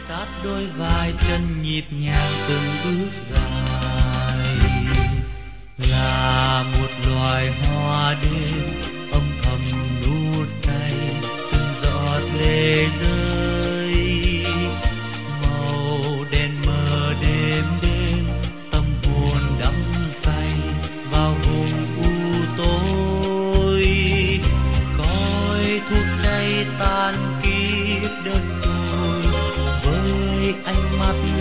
sát đôi vai chân nhịp nhàng từng bước dài, là một loài hoa đêm âm thầm nuốt tay từng giọt lệ rơi. Màu đen mờ đêm đêm tâm hồn đắm say vào vùng u tối, khói thuốc cháy tan kín đất tôi với ánh mắt